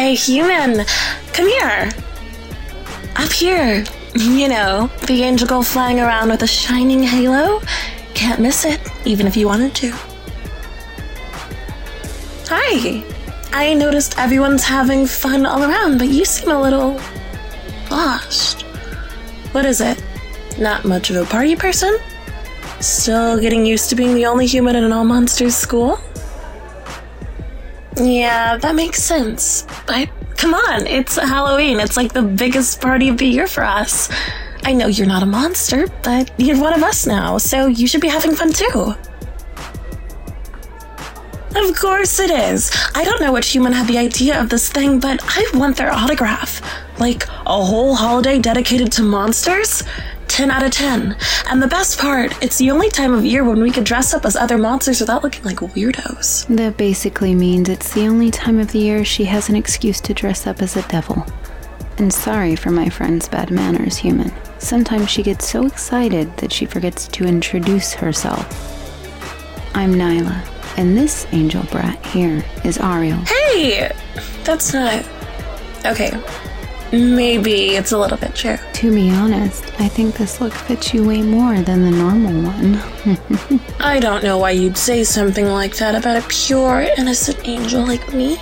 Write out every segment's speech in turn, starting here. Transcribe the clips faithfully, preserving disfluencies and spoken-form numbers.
Hey, human, come here. Up here. You know, the angel girl flying around with a shining halo. Can't miss it, even if you wanted to. Hi. I noticed everyone's having fun all around, but you seem a little lost. What is it? Not much of a party person? Still getting used to being the only human in an all-monsters school? Yeah, that makes sense. But come on, it's Halloween. It's like the biggest party of the year for us. I know you're not a monster, but you're one of us now, so you should be having fun too. Of course it is. I don't know which human had the idea of this thing, but I want their autograph. Like, a whole holiday dedicated to monsters? ten out of ten. And the best part, it's the only time of year when we could dress up as other monsters without looking like weirdos. That basically means it's the only time of the year she has an excuse to dress up as a devil. And sorry for my friend's bad manners, human. Sometimes she gets so excited that she forgets to introduce herself. I'm Nyla, and this angel brat here is Ariel. Hey! That's not... Okay. Maybe it's a little bit true. To be honest, I think this look fits you way more than the normal one. I don't know why you'd say something like that about a pure, innocent angel like me.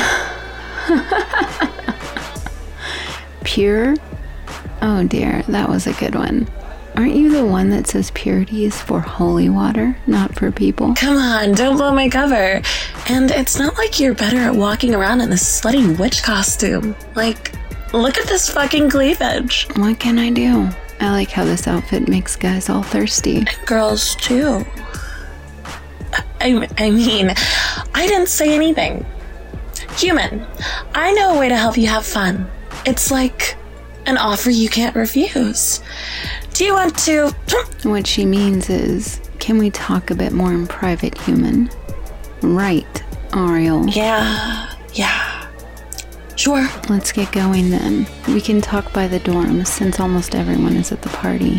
Pure? Oh dear, that was a good one. Aren't you the one that says purity is for holy water, not for people? Come on, don't blow my cover. And it's not like you're better at walking around in this slutty witch costume. Like... Look at this fucking cleavage. What can I do? I like how this outfit makes guys all thirsty. And girls, too. I, I mean, I didn't say anything. Human, I know a way to help you have fun. It's like an offer you can't refuse. Do you want to... What she means is, can we talk a bit more in private, human? Right, Ariel. Yeah, yeah. Sure. Let's get going then. We can talk by the dorms since almost everyone is at the party.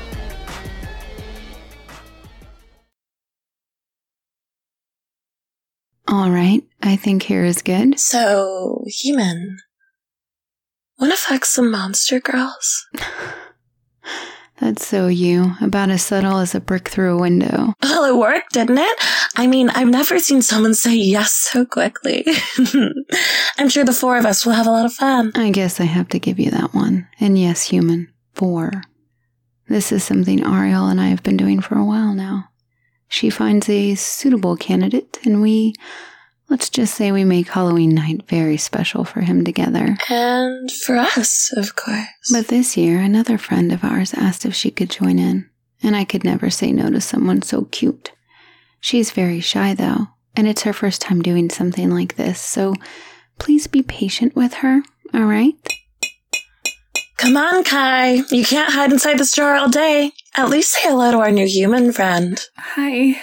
Alright, I think here is good. So, human, wanna fuck some monster girls? That's so you. About as subtle as a brick through a window. Well, it worked, didn't it? I mean, I've never seen someone say yes so quickly. I'm sure the four of us will have a lot of fun. I guess I have to give you that one. And yes, human, four. This is something Ariel and I have been doing for a while now. She finds a suitable candidate, and we... Let's just say we make Halloween night very special for him together. And for us, of course. But this year, another friend of ours asked if she could join in, and I could never say no to someone so cute. She's very shy, though, and it's her first time doing something like this, so please be patient with her, all right? Come on, Kai. You can't hide inside this jar all day. At least say hello to our new human friend. Hi.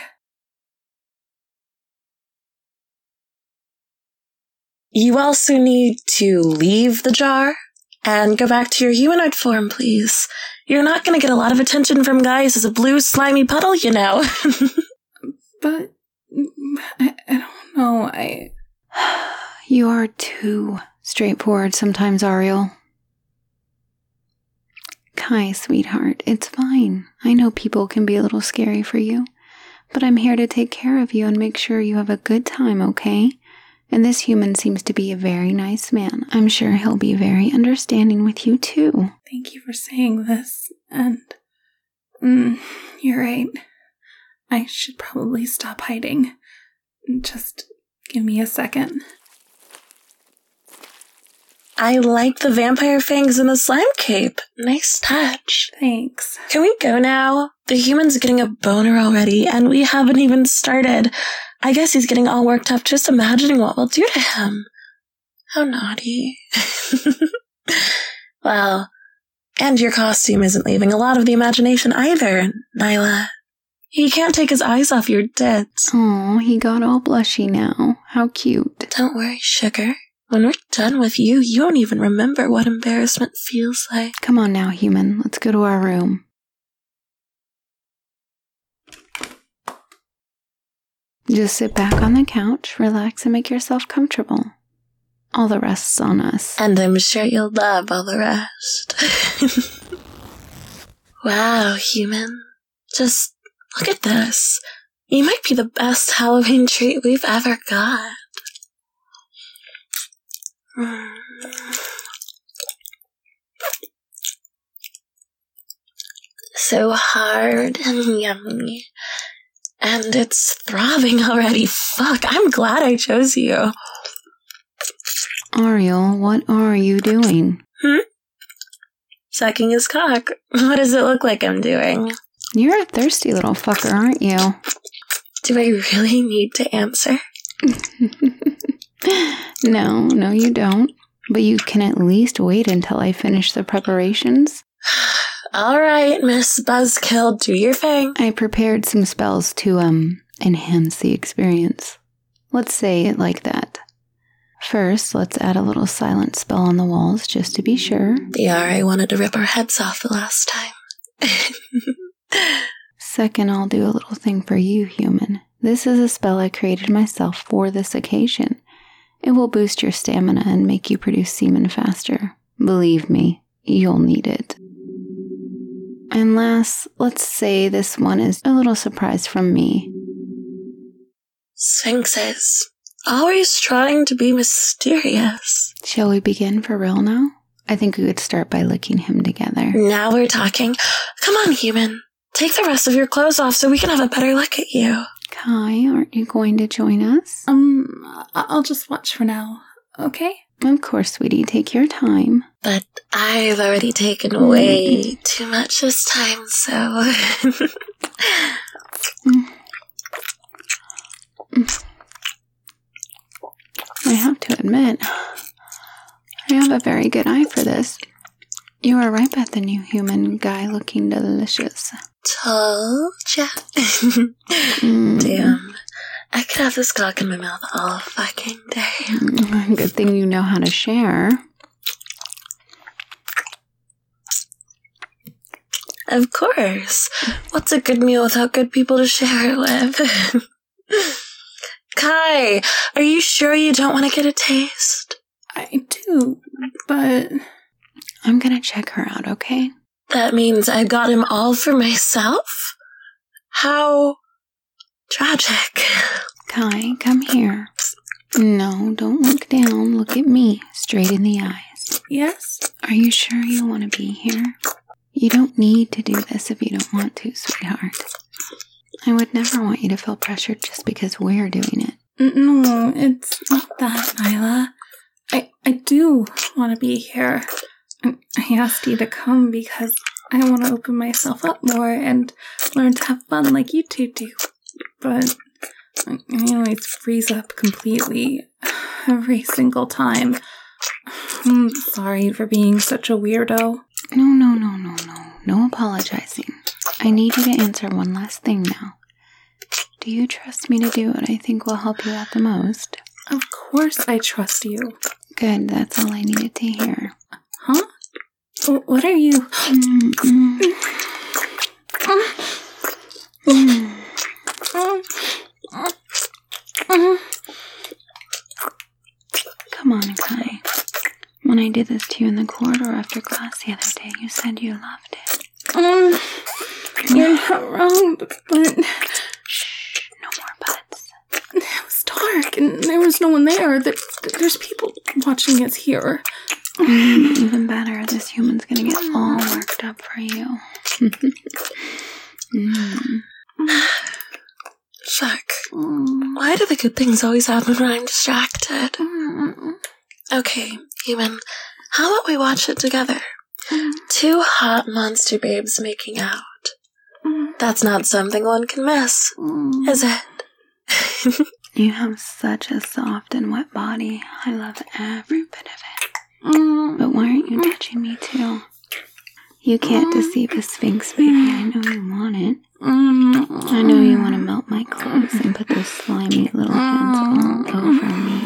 You also need to leave the jar and go back to your humanoid form, please. You're not going to get a lot of attention from guys as a blue slimy puddle, you know. But I, I don't know, I... You are too straightforward sometimes, Ariel. Kai, sweetheart, it's fine. I know people can be a little scary for you, but I'm here to take care of you and make sure you have a good time, okay? And this human seems to be a very nice man. I'm sure he'll be very understanding with you, too. Thank you for saying this, and... Mm, you're right. I should probably stop hiding. Just give me a second. I like the vampire fangs and the slime cape. Nice touch. Thanks. Can we go now? The human's getting a boner already, and we haven't even started. I guess he's getting all worked up just imagining what we'll do to him. How naughty. Well, and your costume isn't leaving a lot of the imagination either, Nyla. He can't take his eyes off your tits. Oh, he got all blushy now. How cute. Don't worry, sugar. When we're done with you, you won't even remember what embarrassment feels like. Come on now, human. Let's go to our room. Just sit back on the couch, relax, and make yourself comfortable. All the rest's on us. And I'm sure you'll love all the rest. Wow, human. Just look at this. You might be the best Halloween treat we've ever got. Mm. So hard and yummy. And it's throbbing already. Fuck, I'm glad I chose you. Ariel, what are you doing? Hmm? Sucking his cock. What does it look like I'm doing? You're a thirsty little fucker, aren't you? Do I really need to answer? No, no you don't. But you can at least wait until I finish the preparations. All right, Miss Buzzkill, do your thing. I prepared some spells to, um, enhance the experience. Let's say it like that. First, let's add a little silent spell on the walls, just to be sure. The R A wanted to rip our heads off the last time. Second, I'll do a little thing for you, human. This is a spell I created myself for this occasion. It will boost your stamina and make you produce semen faster. Believe me, you'll need it. And last, let's say this one is a little surprise from me. Sphinxes. Always trying to be mysterious. Shall we begin for real now? I think we could start by licking him together. Now we're talking. Come on, human. Take the rest of your clothes off so we can have a better look at you. Kai, aren't you going to join us? Um, I'll just watch for now, okay? Of course, sweetie. Take your time. But I've already taken way too much this time, so... mm. Mm. I have to admit, I have a very good eye for this. You are right about the new human guy looking delicious. Told ya. mm. Damn. I could have this cock in my mouth all fucking day. Mm, good thing you know how to share. Of course. What's a good meal without good people to share it with? Kai, are you sure you don't want to get a taste? I do, but... I'm gonna check her out, okay? That means I got him all for myself? How tragic. Kai, come here. No, don't look down. Look at me, straight in the eyes. Yes? Are you sure you want to be here? You don't need to do this if you don't want to, sweetheart. I would never want you to feel pressured just because we're doing it. No, it's not that, Nyla. I, I do want to be here. I asked you to come because I want to open myself up more and learn to have fun like you two do. But I always freeze up completely every single time. I'm sorry for being such a weirdo. No, no, no, no, no. No apologizing. I need you to answer one last thing now. Do you trust me to do what I think will help you out the most? Of course I trust you. Good, that's all I needed to hear. Huh? W- what are you... Mm-mm. Mm. Come on, Kai. When I did this to you in the corridor after class the other day, you said you loved it. Um, you're not wrong, but... Shh, no more buts. It was dark, and there was no one there. There there's people watching us here. Mm, even better, this human's gonna get all worked up for you. mm. Fuck. Why do the good things always happen when I'm distracted? Okay, human, how about we watch it together? Two hot monster babes making out. That's not something one can miss, is it? You have such a soft and wet body. I love every bit of it. But why aren't you touching me too? You can't deceive a sphinx, baby. I know you want it. I know you want to melt my clothes and put those slimy little hands all over me.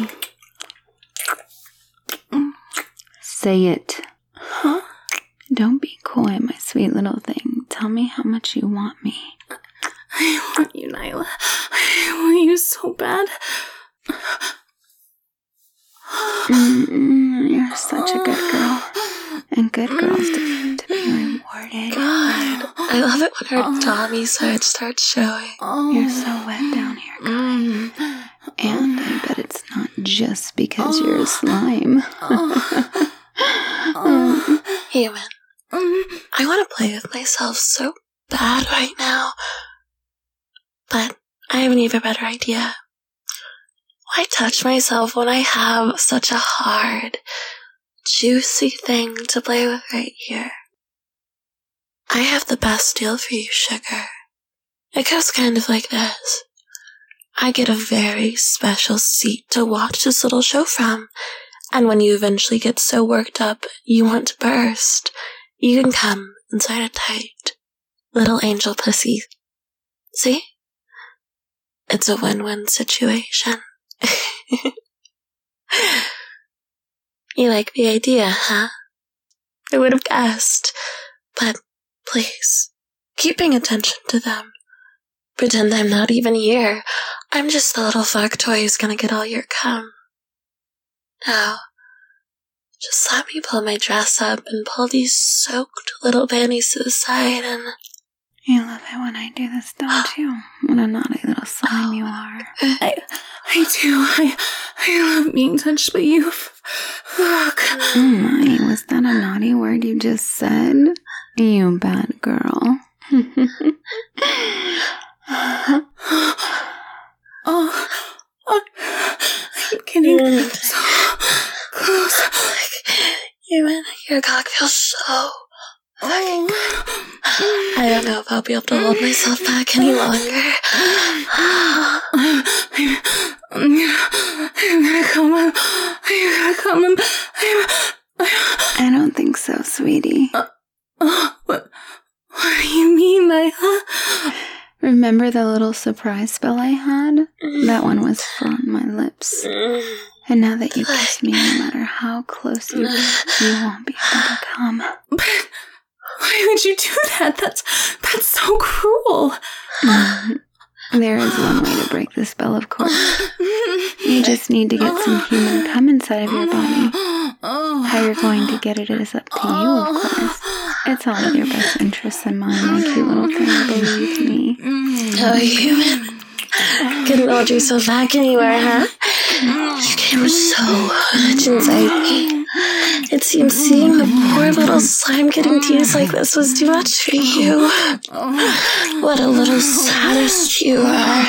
Say it. Huh? Don't be coy, my sweet little thing. Tell me how much you want me. I want you, Nyla. I want you so bad. Mm-mm, you're such a good girl. And good girls deserve to be rewarded. God, I love it when her Tommy side starts showing. You're so wet down here, Kai. And I bet it's not just because you're a slime. Human, I want to play with myself so bad right now. But I have an even better idea. Why touch myself when I have such a hard, juicy thing to play with right here? I have the best deal for you, sugar. It goes kind of like this. I get a very special seat to watch this little show from, and when you eventually get so worked up you want to burst, you can come inside a tight little angel pussy. See? It's a win-win situation. You like the idea, huh? I would have guessed, but please, keep paying attention to them. Pretend I'm not even here. I'm just the little fuck toy who's gonna get all your cum. Now, just let me pull my dress up and pull these soaked little panties to the side and... You love it when I do this, don't you? What a naughty little slime you are. I, I do. I, I love being touched by you. Fuck. Oh my, was that a naughty word you just said? You bad girl. Oh, oh, I'm getting so close. You and your cock feels so fucking good. I don't know if I'll be able to hold myself back any longer. I'm, I'm, I'm gonna, I'm gonna come. I'm, I'm gonna come. I'm, I'm, I don't think so, sweetie. Uh, uh, what, what do you mean, Nyla? Remember the little surprise spell I had? That one was on my lips. And now that you kiss me, no matter how close you get, you won't be able to come. But why would you do that? That's that's so cruel. There is one way to break the spell, of course. You just need to get some human cum inside of your body. How you're going to get it is up to you, of course. It's all in your best interests and mine, my cute little thing, believe me. Oh, human. Couldn't hold yourself back anywhere, huh? You came so much inside me. It seems seeing the poor little slime getting teased like this was too much for you. What a little sadist you are.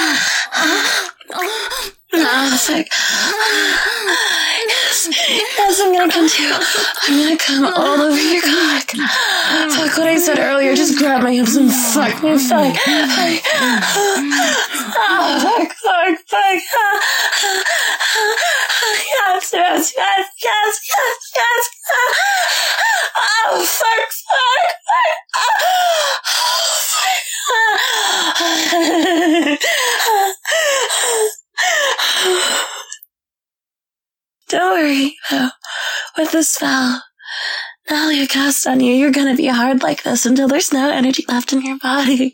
Oh, it's like, yes, yes, I'm gonna come too. I'm gonna come all over your cock. Fuck what I said earlier, just grab my hips and fuck me, fuck. Fuck, oh, fuck, fuck, fuck. Yes, yes, yes, yes, yes, yes. Oh, fuck, fuck, fuck. Oh, fuck. Don't worry, though. With the spell, now you cast on you, you're gonna be hard like this until there's no energy left in your body.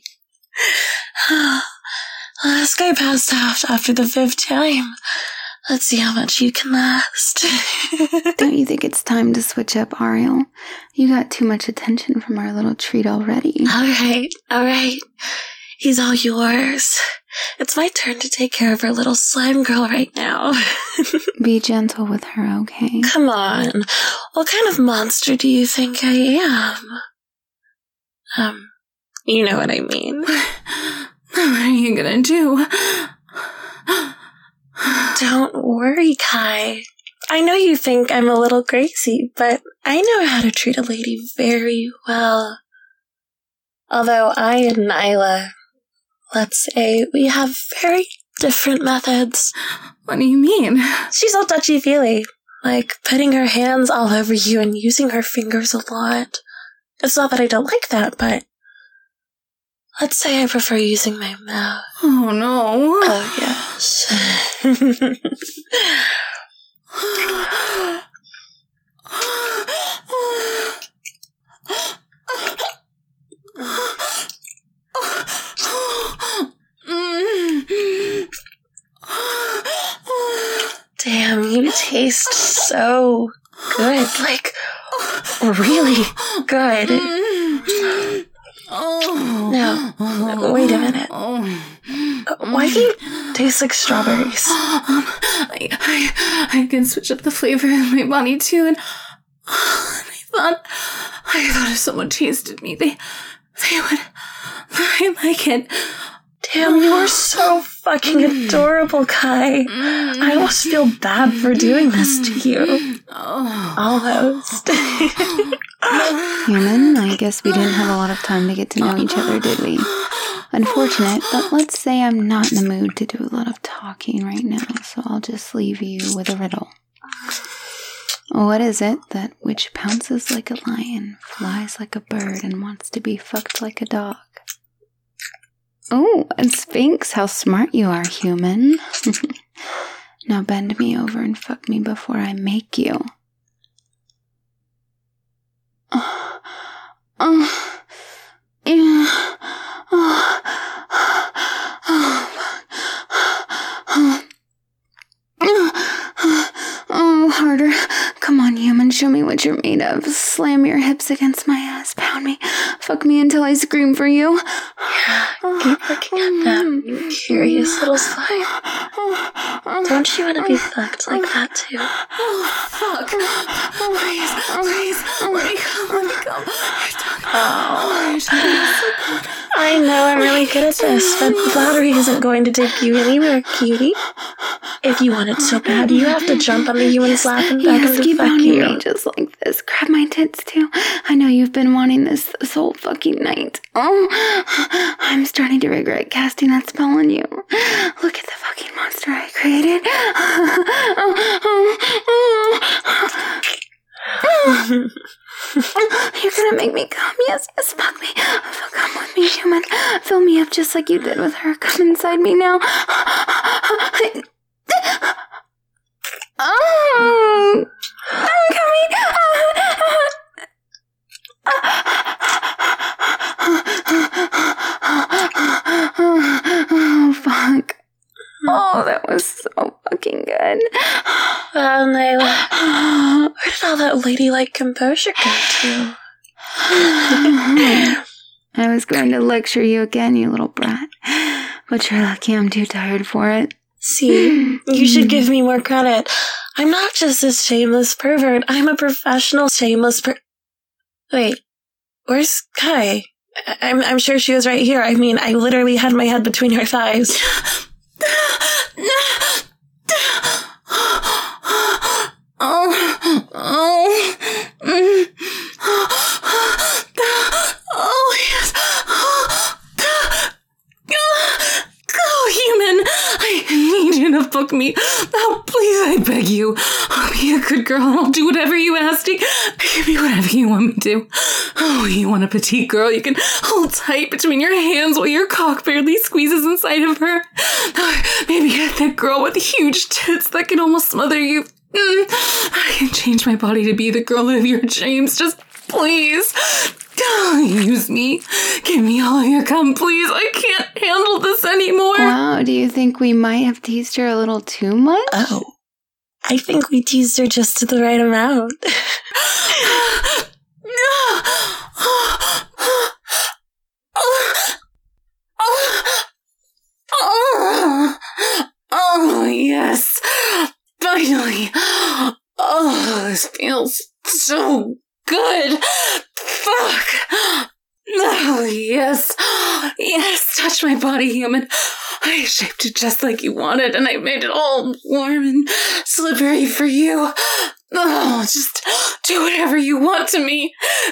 Last guy passed out after the fifth time. Let's see how much you can last. Don't you think it's time to switch up, Ariel? You got too much attention from our little treat already. Alright, alright. He's all yours. It's my turn to take care of our little slime girl right now. Be gentle with her, okay? Come on. What kind of monster do you think I am? Um, you know what I mean. What are you gonna do? Don't worry, Kai. I know you think I'm a little crazy, but I know how to treat a lady very well. Although I and Nyla, let's say, we have very different methods. What do you mean? She's all touchy-feely, like putting her hands all over you and using her fingers a lot. It's not that I don't like that, but let's say I prefer using my mouth. Oh, no. Oh, yes. Damn, You taste so good. Like, really good. No, wait a minute. Why do you taste like strawberries? Um, I, I, I can switch up the flavor in my body too, and I thought, I thought if someone tasted me, they, they would, I like it. Damn, you are so fucking adorable, Kai. I almost feel bad for doing this to you. Almost. Human, I guess we didn't have a lot of time to get to know each other, did we? Unfortunate, but let's say I'm not in the mood to do a lot of talking right now, so I'll just leave you with a riddle. What is it that which pounces like a lion, flies like a bird, and wants to be fucked like a dog? Oh, and Sphinx, how smart you are, human. Now bend me over and fuck me before I make you. Oh, oh, yeah. Oh, oh, oh, harder. Come on, human, show me what you're made of. Slam your hips against my ass, pound me, fuck me until I scream for you. Keep looking at them, you curious little slime. Don't you want to be fucked like that too? Oh, fuck. Please, please, let me come, let me come. Oh, you're so I know I'm really good at this, but flattery isn't going to take you anywhere, cutie. If you want it so bad, you have to jump on the human's lap and beg him to keep fuck you. Me just like this. Grab my tits too. I know you've been wanting this this whole fucking night. Oh, I'm starting to regret casting that spell on you. Look at the fucking monster I created. You're gonna make me come. Yes, yes, fuck me. Come with me, human. Fill me up just like you did with her. Come inside me now. Oh, I'm coming. Oh, fuck. Oh, that was so fucking good. Well, Nyla, where did all that ladylike composure go to? I was going to lecture you again, you little brat. But you're lucky I'm too tired for it. See, you should give me more credit. I'm not just a shameless pervert. I'm a professional shameless per- Wait, where's Kai? I- I'm, I'm sure she was right here. I mean, I literally had my head between her thighs. Oh, oh, mm. Oh, yes. Oh, human, I need you to fuck me. Oh, please, I beg you. I'll be a good girl and I'll do whatever you ask me. Give me whatever you want me to. Oh, you want a petite girl you can hold tight between your hands while your cock barely squeezes inside of her. Oh, maybe a thick girl with huge tits that can almost smother you. Mm, I can change my body to be the girl of your dreams. Just please. Oh, use me. Give me all your cum, please. I can't handle this anymore. Wow, do you think we might have teased her a little too much? Oh, I think we teased her just to the right amount. Oh, yes. Finally. Oh, this feels so good. Fuck. Oh, yes. Yes, touch my body, human. I shaped it just like you wanted, and I made it all warm and slippery for you. Oh, just do whatever you want to me.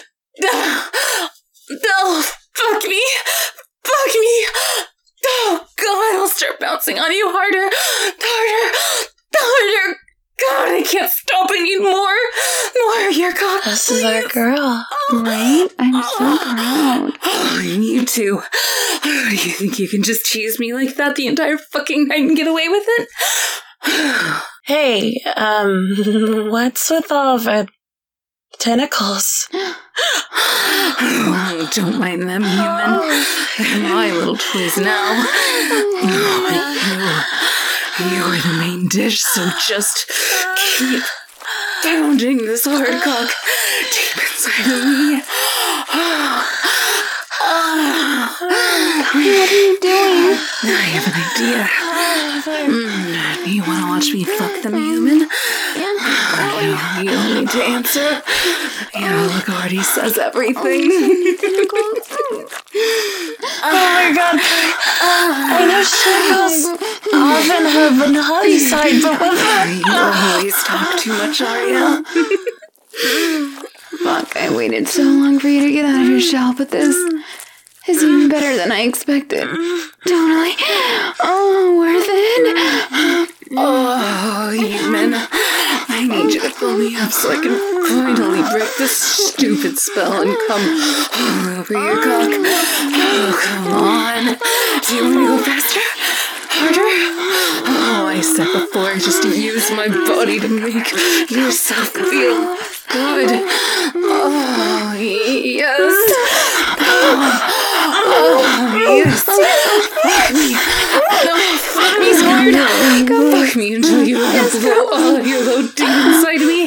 Oh, fuck me. Fuck me. Oh, God, I'll start bouncing on you harder. Harder. Harder. God, I can't stop anymore. More of your cock. This is our girl. Right? I'm so proud. Oh, you too. Oh, do you think you can just tease me like that the entire fucking night and get away with it? Hey, um, what's with all the tentacles? Oh, don't mind them, human. They're my little toys now. Oh, you, you are the main own dish, so just keep pounding this hard cock deep inside of me. What are you doing? I have an idea. Mm, you want to watch me fuck them, human? No, you don't need to answer. Yeah, look, already says everything. Oh my god. I know she goes off in her naughty side, but what the... You always talk too much, Aria. Fuck, I waited so long for you to get out of your shell, but this is even better than I expected. Totally. Oh, worth it. Oh, human. I need you to fill me up so I can finally break this stupid spell and come all over your cock. Oh, come on. Do you want to go faster? Harder? Oh, I said before, just to use my body to make yourself feel good. Oh, yes. Oh, oh yes. Fuck me. No, fuck me hard. Fuck me until you blow all of your load deep inside me.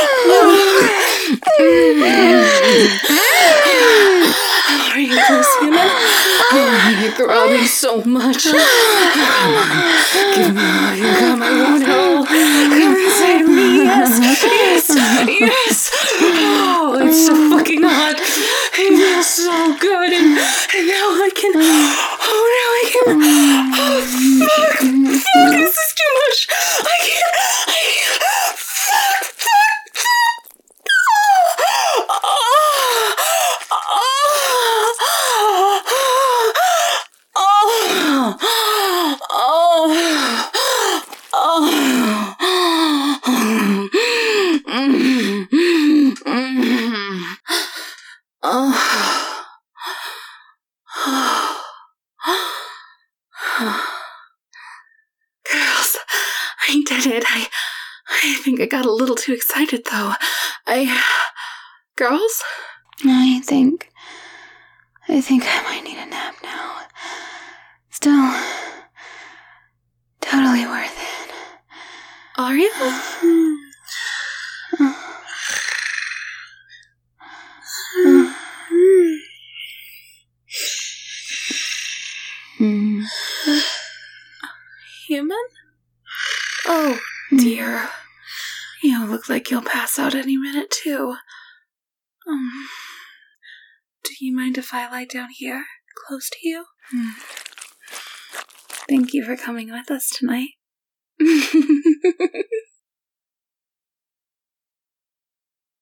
Are you close, human? Oh, you're throbbing so much. Come on. Give me all you got. I want it all. Come inside of me. Yes. Yes. Yes. Oh, it's so fucking hot. It feels so good. And, and now I can. Oh, now I can. Oh, fuck. Fuck. This is too much. I can't. I can't. Fuck. Fuck. Fuck. Oh. Oh. Girls, I did it. I, I think I got a little too excited, though. I, girls? I think, I think I might need a nap now. Still, totally worth it. Are you? Hmm. Human? Oh, dear. You look like you'll pass out any minute, too. Um, do you mind if I lie down here, close to you? Hmm. Thank you for coming with us tonight.